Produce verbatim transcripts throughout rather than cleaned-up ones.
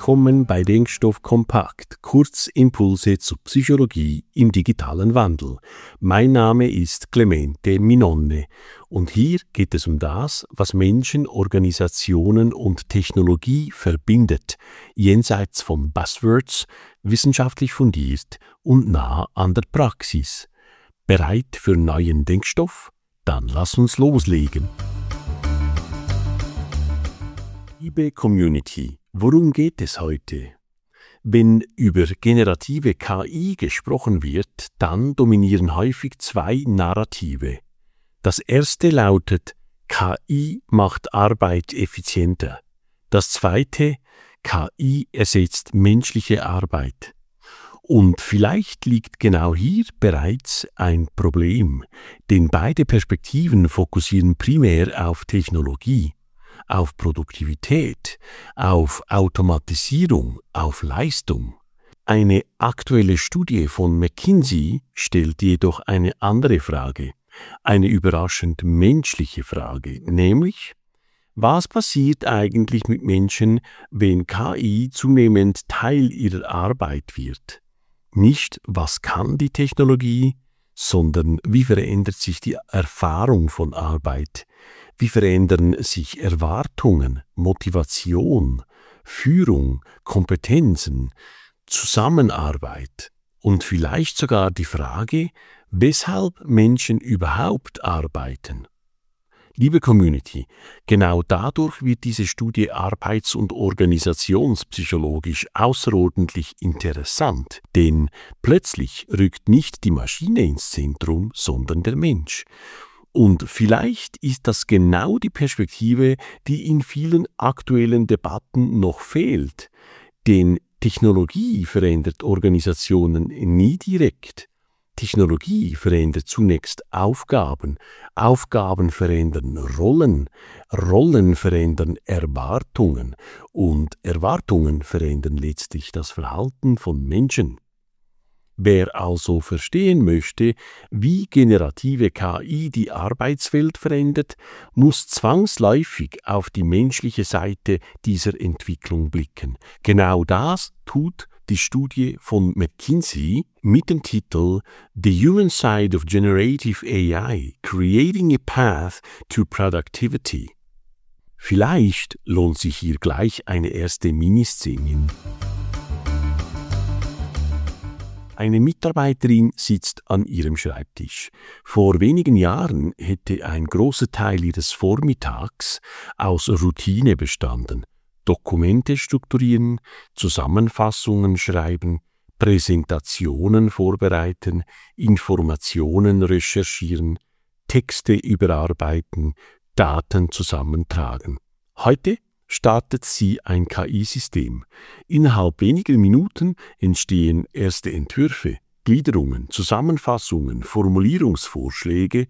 willkommen bei Denkstoff Kompakt, kurz Impulse zur Psychologie im digitalen Wandel. Mein Name ist Clemente Minonne und hier geht es um das, was Menschen, Organisationen und Technologie verbindet, jenseits von Buzzwords, wissenschaftlich fundiert und nah an der Praxis. Bereit für neuen Denkstoff? Dann lass uns loslegen. Liebe Community, worum geht es heute? Wenn über generative K I gesprochen wird, dann dominieren häufig zwei Narrative. Das erste lautet, K I macht Arbeit effizienter. Das zweite, K I ersetzt menschliche Arbeit. Und vielleicht liegt genau hier bereits ein Problem, denn beide Perspektiven fokussieren primär auf Technologie, auf Produktivität, auf Automatisierung, auf Leistung. Eine aktuelle Studie von McKinsey stellt jedoch eine andere Frage, eine überraschend menschliche Frage, nämlich: Was passiert eigentlich mit Menschen, wenn K I zunehmend Teil ihrer Arbeit wird? Nicht, was kann die Technologie, sondern wie verändert sich die Erfahrung von Arbeit? Wie verändern sich Erwartungen, Motivation, Führung, Kompetenzen, Zusammenarbeit und vielleicht sogar die Frage, weshalb Menschen überhaupt arbeiten? Liebe Community, genau dadurch wird diese Studie arbeits- und organisationspsychologisch außerordentlich interessant, denn plötzlich rückt nicht die Maschine ins Zentrum, sondern der Mensch. Und vielleicht ist das genau die Perspektive, die in vielen aktuellen Debatten noch fehlt. Denn Technologie verändert Organisationen nie direkt. Technologie verändert zunächst Aufgaben, Aufgaben verändern Rollen, Rollen verändern Erwartungen und Erwartungen verändern letztlich das Verhalten von Menschen. Wer also verstehen möchte, wie generative K I die Arbeitswelt verändert, muss zwangsläufig auf die menschliche Seite dieser Entwicklung blicken. Genau das tut die Studie von McKinsey mit dem Titel The Human Side of Generative A I – Creating a Path to Productivity. Vielleicht lohnt sich hier gleich eine erste Ministszene. Eine Mitarbeiterin sitzt an ihrem Schreibtisch. Vor wenigen Jahren hätte ein großer Teil ihres Vormittags aus Routine bestanden. Dokumente strukturieren, Zusammenfassungen schreiben, Präsentationen vorbereiten, Informationen recherchieren, Texte überarbeiten, Daten zusammentragen. Heute startet sie ein K I-System. Innerhalb weniger Minuten entstehen erste Entwürfe, Gliederungen, Zusammenfassungen, Formulierungsvorschläge,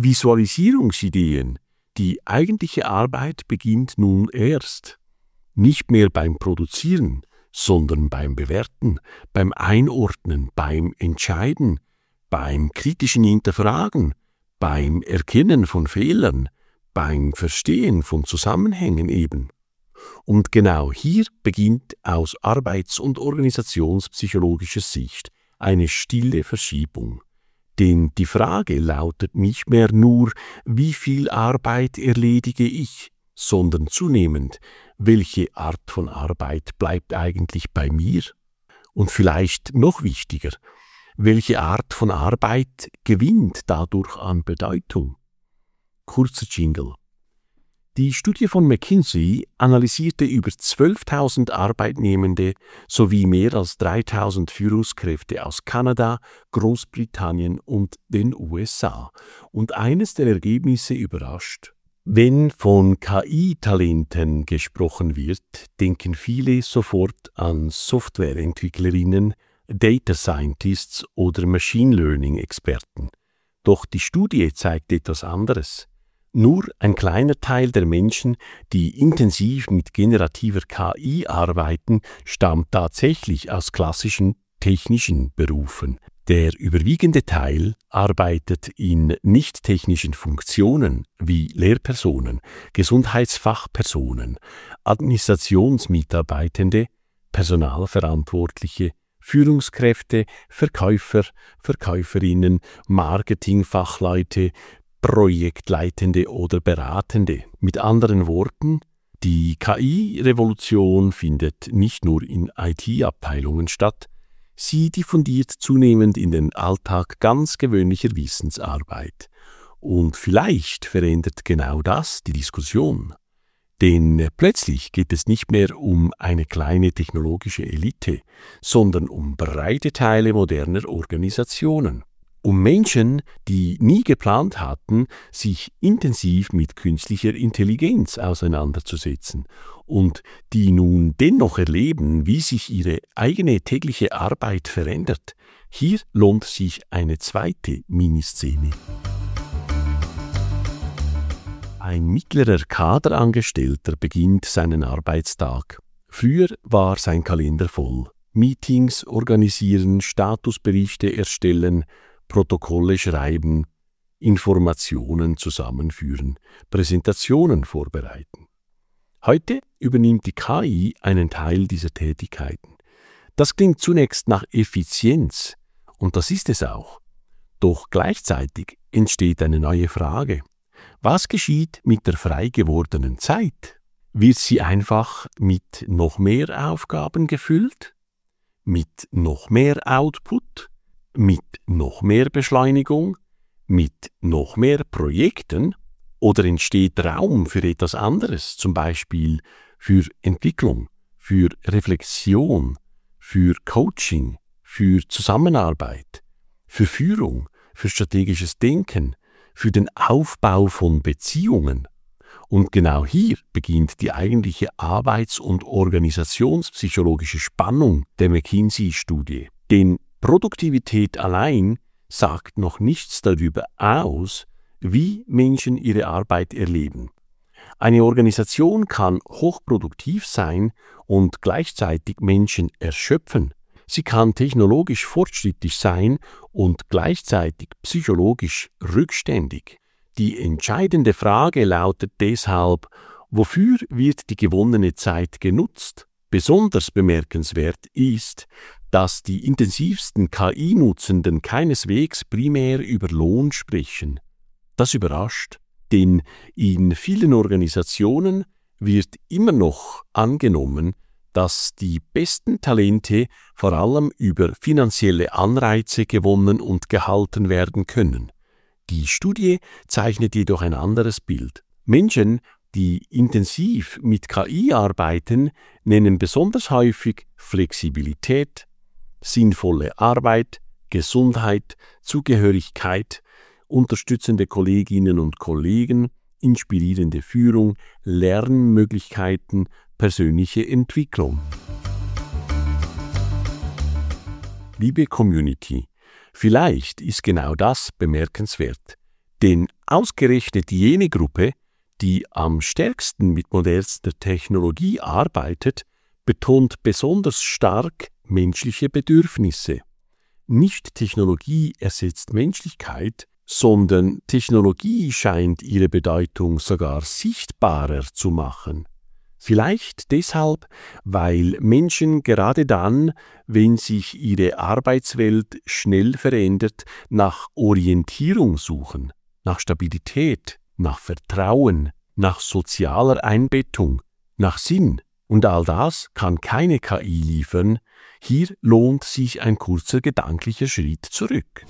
Visualisierungsideen. Die eigentliche Arbeit beginnt nun erst. Nicht mehr beim Produzieren, sondern beim Bewerten, beim Einordnen, beim Entscheiden, beim kritischen Hinterfragen, beim Erkennen von Fehlern, beim Verstehen von Zusammenhängen eben. Und genau hier beginnt aus arbeits- und organisationspsychologischer Sicht eine stille Verschiebung. Denn die Frage lautet nicht mehr nur, wie viel Arbeit erledige ich, sondern zunehmend, welche Art von Arbeit bleibt eigentlich bei mir? Und vielleicht noch wichtiger, welche Art von Arbeit gewinnt dadurch an Bedeutung? Kurzer Jingle. Die Studie von McKinsey analysierte über zwölftausend Arbeitnehmende sowie mehr als dreitausend Führungskräfte aus Kanada, Großbritannien und den U S A. Und eines der Ergebnisse überrascht. Wenn von K I-Talenten gesprochen wird, denken viele sofort an Softwareentwicklerinnen, Data Scientists oder Machine Learning-Experten. Doch die Studie zeigt etwas anderes. Nur ein kleiner Teil der Menschen, die intensiv mit generativer K I arbeiten, stammt tatsächlich aus klassischen technischen Berufen. Der überwiegende Teil arbeitet in nicht-technischen Funktionen wie Lehrpersonen, Gesundheitsfachpersonen, Administrationsmitarbeitende, Personalverantwortliche, Führungskräfte, Verkäufer, Verkäuferinnen, Marketingfachleute, Projektleitende oder Beratende. Mit anderen Worten, die K I-Revolution findet nicht nur in I T-Abteilungen statt, sie diffundiert zunehmend in den Alltag ganz gewöhnlicher Wissensarbeit. Und vielleicht verändert genau das die Diskussion. Denn plötzlich geht es nicht mehr um eine kleine technologische Elite, sondern um breite Teile moderner Organisationen. Um Menschen, die nie geplant hatten, sich intensiv mit künstlicher Intelligenz auseinanderzusetzen und die nun dennoch erleben, wie sich ihre eigene tägliche Arbeit verändert. Hier lohnt sich eine zweite Miniszene. Ein mittlerer Kaderangestellter beginnt seinen Arbeitstag. Früher war sein Kalender voll. Meetings organisieren, Statusberichte erstellen, Protokolle schreiben, Informationen zusammenführen, Präsentationen vorbereiten. Heute übernimmt die K I einen Teil dieser Tätigkeiten. Das klingt zunächst nach Effizienz, und das ist es auch. Doch gleichzeitig entsteht eine neue Frage. Was geschieht mit der frei gewordenen Zeit? Wird sie einfach mit noch mehr Aufgaben gefüllt? Mit noch mehr Output? Mit noch mehr Beschleunigung? Mit noch mehr Projekten? Oder entsteht Raum für etwas anderes, zum Beispiel für Entwicklung, für Reflexion, für Coaching, für Zusammenarbeit, für Führung, für strategisches Denken, für den Aufbau von Beziehungen? Und genau hier beginnt die eigentliche arbeits- und organisationspsychologische Spannung der McKinsey-Studie. Denn Produktivität allein sagt noch nichts darüber aus, wie Menschen ihre Arbeit erleben. Eine Organisation kann hochproduktiv sein und gleichzeitig Menschen erschöpfen. Sie kann technologisch fortschrittlich sein und gleichzeitig psychologisch rückständig. Die entscheidende Frage lautet deshalb, wofür wird die gewonnene Zeit genutzt? Besonders bemerkenswert ist, dass die intensivsten K I-Nutzenden keineswegs primär über Lohn sprechen. Das überrascht, denn in vielen Organisationen wird immer noch angenommen, dass die besten Talente vor allem über finanzielle Anreize gewonnen und gehalten werden können. Die Studie zeichnet jedoch ein anderes Bild. Menschen, die intensiv mit K I arbeiten, nennen besonders häufig Flexibilität, sinnvolle Arbeit, Gesundheit, Zugehörigkeit, unterstützende Kolleginnen und Kollegen, inspirierende Führung, Lernmöglichkeiten, persönliche Entwicklung. Liebe Community, vielleicht ist genau das bemerkenswert, denn ausgerechnet jene Gruppe, die am stärksten mit modernster Technologie arbeitet, betont besonders stark menschliche Bedürfnisse. Nicht Technologie ersetzt Menschlichkeit, sondern Technologie scheint ihre Bedeutung sogar sichtbarer zu machen. Vielleicht deshalb, weil Menschen gerade dann, wenn sich ihre Arbeitswelt schnell verändert, nach Orientierung suchen, nach Stabilität, nach Vertrauen, nach sozialer Einbettung, nach Sinn. Und all das kann keine K I liefern. Hier lohnt sich ein kurzer gedanklicher Schritt zurück.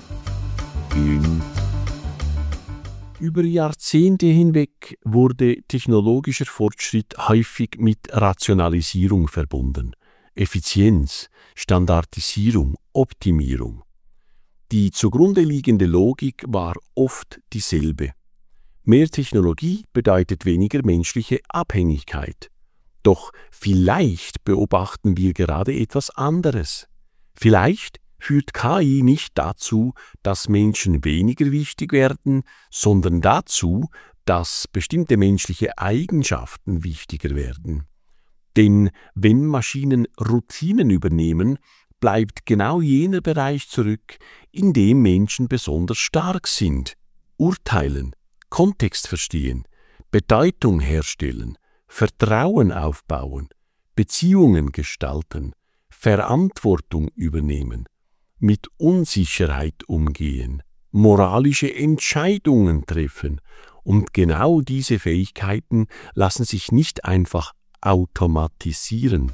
Über Jahrzehnte hinweg wurde technologischer Fortschritt häufig mit Rationalisierung verbunden. Effizienz, Standardisierung, Optimierung. Die zugrunde liegende Logik war oft dieselbe. Mehr Technologie bedeutet weniger menschliche Abhängigkeit. Doch vielleicht beobachten wir gerade etwas anderes. Vielleicht führt K I nicht dazu, dass Menschen weniger wichtig werden, sondern dazu, dass bestimmte menschliche Eigenschaften wichtiger werden. Denn wenn Maschinen Routinen übernehmen, bleibt genau jener Bereich zurück, in dem Menschen besonders stark sind. Urteilen, Kontext verstehen, Bedeutung herstellen, Vertrauen aufbauen, Beziehungen gestalten, Verantwortung übernehmen, mit Unsicherheit umgehen, moralische Entscheidungen treffen. Und genau diese Fähigkeiten lassen sich nicht einfach automatisieren.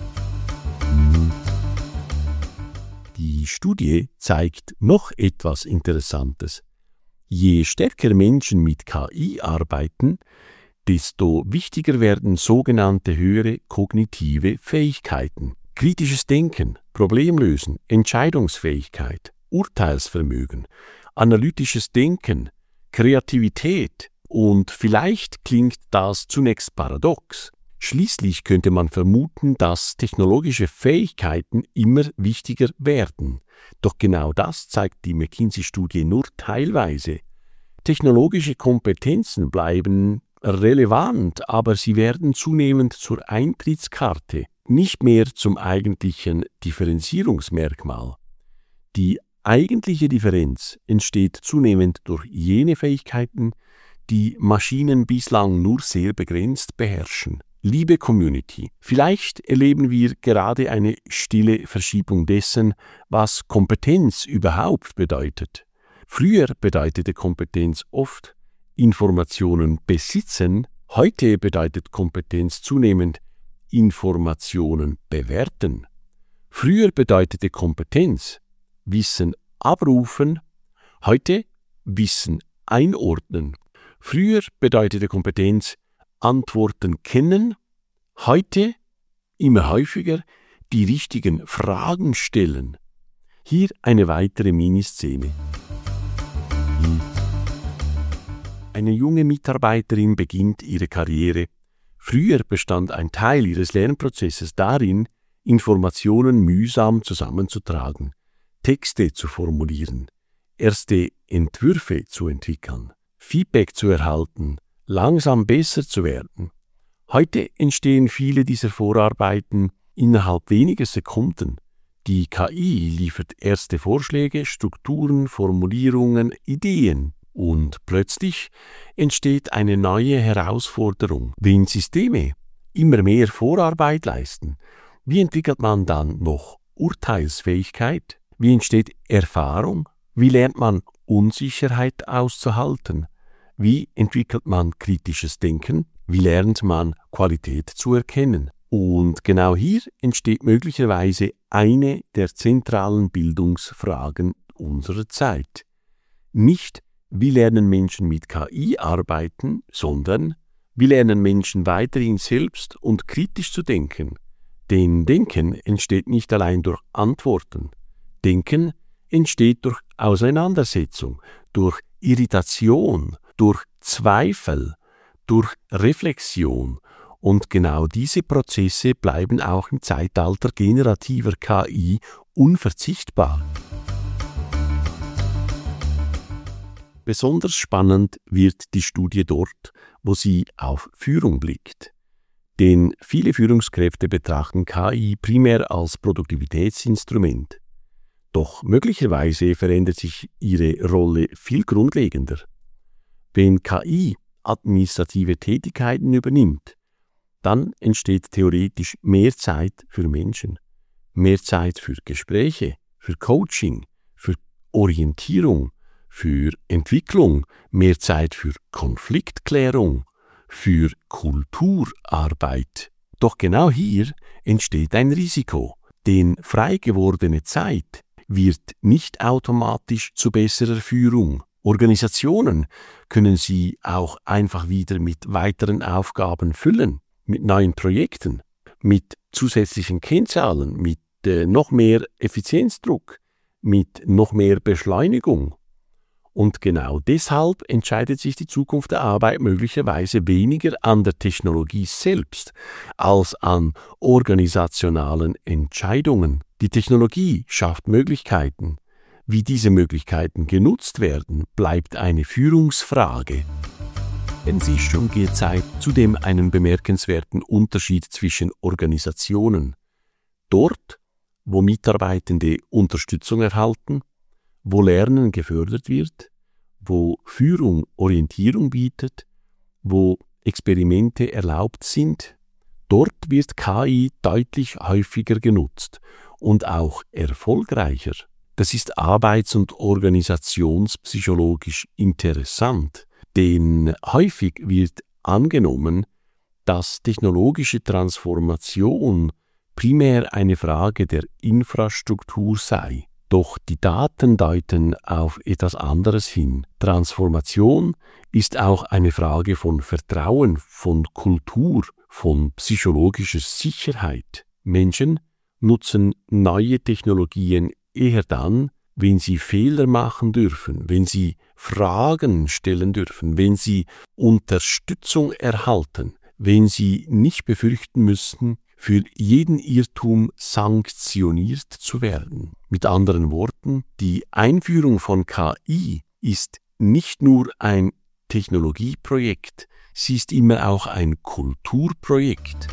Die Studie zeigt noch etwas Interessantes. Je stärker Menschen mit K I arbeiten, desto wichtiger werden sogenannte höhere kognitive Fähigkeiten. Kritisches Denken, Problemlösen, Entscheidungsfähigkeit, Urteilsvermögen, analytisches Denken, Kreativität, und vielleicht klingt das zunächst paradox. Schließlich könnte man vermuten, dass technologische Fähigkeiten immer wichtiger werden. Doch genau das zeigt die McKinsey-Studie nur teilweise. Technologische Kompetenzen bleiben relevant, aber sie werden zunehmend zur Eintrittskarte, nicht mehr zum eigentlichen Differenzierungsmerkmal. Die eigentliche Differenz entsteht zunehmend durch jene Fähigkeiten, die Maschinen bislang nur sehr begrenzt beherrschen. Liebe Community, vielleicht erleben wir gerade eine stille Verschiebung dessen, was Kompetenz überhaupt bedeutet. Früher bedeutete Kompetenz oft Informationen besitzen, heute bedeutet Kompetenz zunehmend Informationen bewerten. Früher bedeutete Kompetenz Wissen abrufen, heute Wissen einordnen. Früher bedeutete Kompetenz Antworten kennen, heute immer häufiger die richtigen Fragen stellen. Hier eine weitere Miniszene. Eine junge Mitarbeiterin beginnt ihre Karriere. Früher bestand ein Teil ihres Lernprozesses darin, Informationen mühsam zusammenzutragen, Texte zu formulieren, erste Entwürfe zu entwickeln, Feedback zu erhalten, langsam besser zu werden. Heute entstehen viele dieser Vorarbeiten innerhalb weniger Sekunden. Die K I liefert erste Vorschläge, Strukturen, Formulierungen, Ideen. Und plötzlich entsteht eine neue Herausforderung. Wenn Systeme immer mehr Vorarbeit leisten, wie entwickelt man dann noch Urteilsfähigkeit? Wie entsteht Erfahrung? Wie lernt man Unsicherheit auszuhalten? Wie entwickelt man kritisches Denken? Wie lernt man Qualität zu erkennen? Und genau hier entsteht möglicherweise eine der zentralen Bildungsfragen unserer Zeit. Nicht, wie lernen Menschen mit K I arbeiten, sondern wie lernen Menschen weiterhin selbst und kritisch zu denken. Denn Denken entsteht nicht allein durch Antworten. Denken entsteht durch Auseinandersetzung, durch Irritation, durch Zweifel, durch Reflexion. Und genau diese Prozesse bleiben auch im Zeitalter generativer K I unverzichtbar. Besonders spannend wird die Studie dort, wo sie auf Führung blickt. Denn viele Führungskräfte betrachten K I primär als Produktivitätsinstrument. Doch möglicherweise verändert sich ihre Rolle viel grundlegender. Wenn K I administrative Tätigkeiten übernimmt, dann entsteht theoretisch mehr Zeit für Menschen, mehr Zeit für Gespräche, für Coaching, für Orientierung, für Entwicklung, mehr Zeit für Konfliktklärung, für Kulturarbeit. Doch genau hier entsteht ein Risiko, denn frei gewordene Zeit wird nicht automatisch zu besserer Führung. Organisationen können sie auch einfach wieder mit weiteren Aufgaben füllen, mit neuen Projekten, mit zusätzlichen Kennzahlen, mit äh, noch mehr Effizienzdruck, mit noch mehr Beschleunigung. Und genau deshalb entscheidet sich die Zukunft der Arbeit möglicherweise weniger an der Technologie selbst als an organisationalen Entscheidungen. Die Technologie schafft Möglichkeiten. Wie diese Möglichkeiten genutzt werden, bleibt eine Führungsfrage. Entsichtung gezeigt zudem einen bemerkenswerten Unterschied zwischen Organisationen. Dort, wo Mitarbeitende Unterstützung erhalten, wo Lernen gefördert wird, wo Führung Orientierung bietet, wo Experimente erlaubt sind, Dort wird K I deutlich häufiger genutzt und auch erfolgreicher. Das ist arbeits- und organisationspsychologisch interessant, denn häufig wird angenommen, dass technologische Transformation primär eine Frage der Infrastruktur sei. Doch die Daten deuten auf etwas anderes hin. Transformation ist auch eine Frage von Vertrauen, von Kultur, von psychologischer Sicherheit. Menschen nutzen neue Technologien eher dann, wenn sie Fehler machen dürfen, wenn sie Fragen stellen dürfen, wenn sie Unterstützung erhalten, wenn sie nicht befürchten müssen, für jeden Irrtum sanktioniert zu werden. Mit anderen Worten, die Einführung von K I ist nicht nur ein Technologieprojekt, sie ist immer auch ein Kulturprojekt.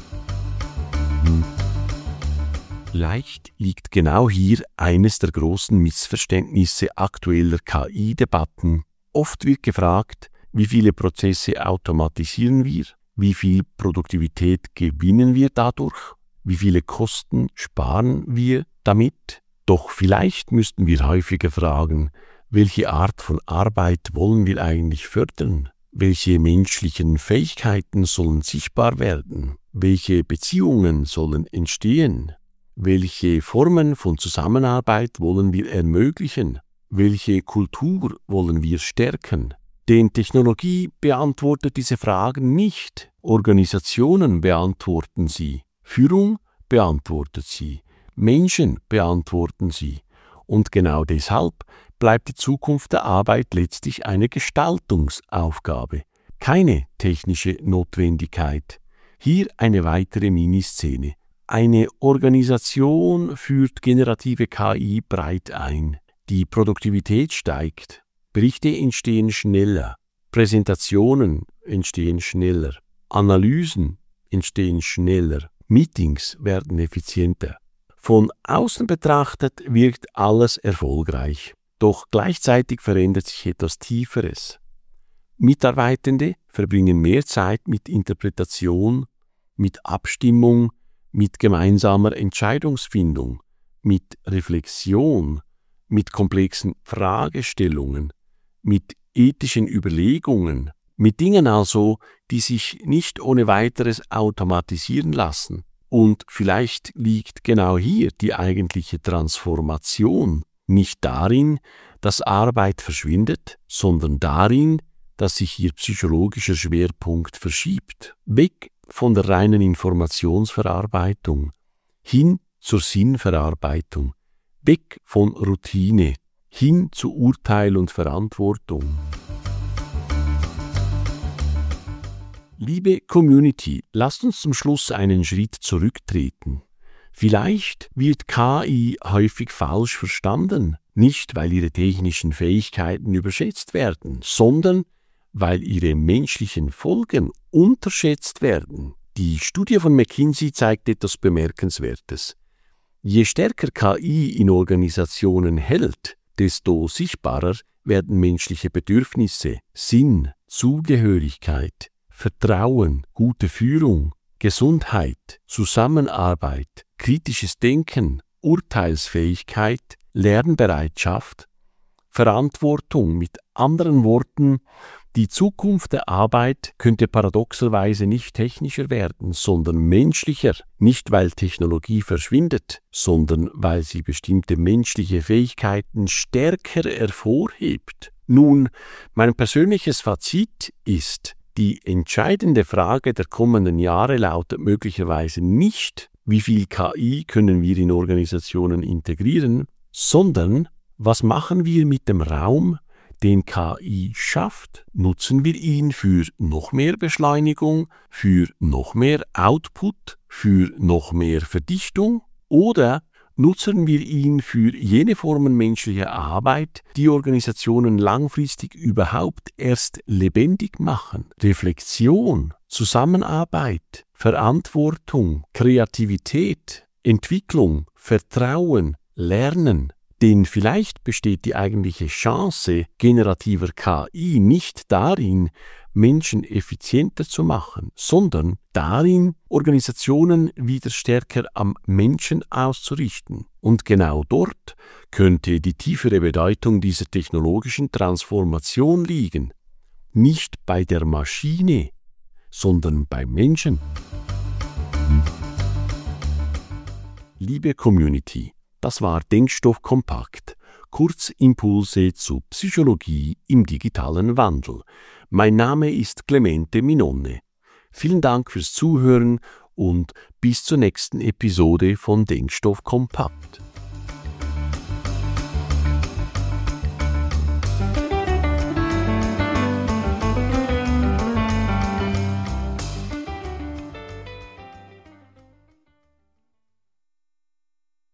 Vielleicht liegt genau hier eines der großen Missverständnisse aktueller K I-Debatten. Oft wird gefragt, wie viele Prozesse automatisieren wir? Wie viel Produktivität gewinnen wir dadurch? Wie viele Kosten sparen wir damit? Doch vielleicht müssten wir häufiger fragen, welche Art von Arbeit wollen wir eigentlich fördern? Welche menschlichen Fähigkeiten sollen sichtbar werden? Welche Beziehungen sollen entstehen? Welche Formen von Zusammenarbeit wollen wir ermöglichen? Welche Kultur wollen wir stärken? Denn Technologie beantwortet diese Fragen nicht. Organisationen beantworten sie. Führung beantwortet sie. Menschen beantworten sie. Und genau deshalb bleibt die Zukunft der Arbeit letztlich eine Gestaltungsaufgabe, keine technische Notwendigkeit. Hier eine weitere Miniszene. Eine Organisation führt generative K I breit ein. Die Produktivität steigt. Berichte entstehen schneller, Präsentationen entstehen schneller, Analysen entstehen schneller, Meetings werden effizienter. Von außen betrachtet wirkt alles erfolgreich, doch gleichzeitig verändert sich etwas Tieferes. Mitarbeitende verbringen mehr Zeit mit Interpretation, mit Abstimmung, mit gemeinsamer Entscheidungsfindung, mit Reflexion, mit komplexen Fragestellungen, mit ethischen Überlegungen, mit Dingen also, die sich nicht ohne weiteres automatisieren lassen. Und vielleicht liegt genau hier die eigentliche Transformation, nicht darin, dass Arbeit verschwindet, sondern darin, dass sich ihr psychologischer Schwerpunkt verschiebt, weg von der reinen Informationsverarbeitung, hin zur Sinnverarbeitung, weg von Routine, hin zu Urteil und Verantwortung. Liebe Community, lasst uns zum Schluss einen Schritt zurücktreten. Vielleicht wird K I häufig falsch verstanden, nicht weil ihre technischen Fähigkeiten überschätzt werden, sondern weil ihre menschlichen Folgen unterschätzt werden. Die Studie von McKinsey zeigt etwas Bemerkenswertes. Je stärker K I in Organisationen hält, desto sichtbarer werden menschliche Bedürfnisse, Sinn, Zugehörigkeit, Vertrauen, gute Führung, Gesundheit, Zusammenarbeit, kritisches Denken, Urteilsfähigkeit, Lernbereitschaft, Verantwortung. Mit anderen Worten, die Zukunft der Arbeit könnte paradoxerweise nicht technischer werden, sondern menschlicher, nicht weil Technologie verschwindet, sondern weil sie bestimmte menschliche Fähigkeiten stärker hervorhebt. Nun, mein persönliches Fazit ist, die entscheidende Frage der kommenden Jahre lautet möglicherweise nicht, wie viel K I können wir in Organisationen integrieren, sondern was machen wir mit dem Raum, den K I schafft? Nutzen wir ihn für noch mehr Beschleunigung, für noch mehr Output, für noch mehr Verdichtung? Oder nutzen wir ihn für jene Formen menschlicher Arbeit, die Organisationen langfristig überhaupt erst lebendig machen? Reflexion, Zusammenarbeit, Verantwortung, Kreativität, Entwicklung, Vertrauen, Lernen. Denn vielleicht besteht die eigentliche Chance generativer K I nicht darin, Menschen effizienter zu machen, sondern darin, Organisationen wieder stärker am Menschen auszurichten. Und genau dort könnte die tiefere Bedeutung dieser technologischen Transformation liegen. Nicht bei der Maschine, sondern beim Menschen. Liebe Community, das war Denkstoff kompakt. Kurzimpulse zu Psychologie im digitalen Wandel. Mein Name ist Clemente Minonne. Vielen Dank fürs Zuhören und bis zur nächsten Episode von Denkstoff kompakt.